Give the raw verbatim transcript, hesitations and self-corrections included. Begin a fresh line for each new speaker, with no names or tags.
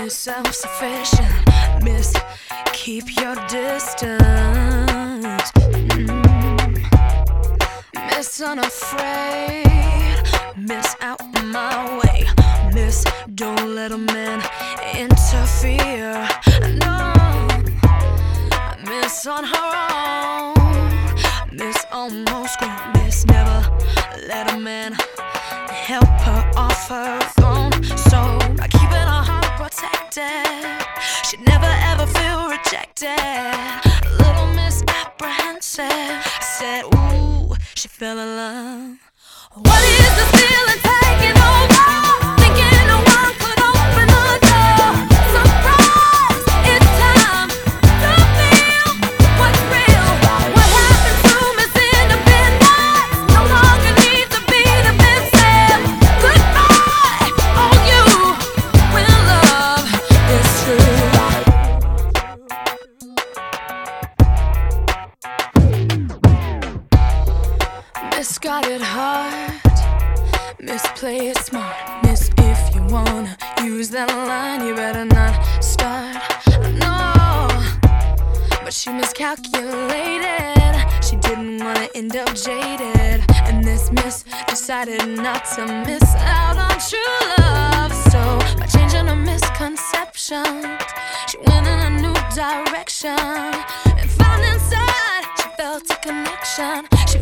Miss Self-Sufficient, Miss Keep Your Distance, mm. Miss Unafraid, Miss Out My Way, Miss Don't Let a Man Interfere, no. Miss On Her Own, Miss Almost Grown, Miss Never Let a Man help her off her throne. So by keeping her heart protected, she'd never ever feel rejected. Little Miss Apprehensive said, ooh, she fell in love. What is this feeling taking over? Thinking no one could open the door. Surprise, it's time to feel what's real. What happened to Miss Independence? No longer needs to be defensive. Goodbye, all you when love is true. Miss got it hard, Miss play it smart, Miss if you wanna use that line you better not start, no. But she miscalculated, she didn't wanna end up jaded, and this Miss decided not to miss out on true love. So by changing her misconceptions, she went in a new direction and found inside she felt a connection. She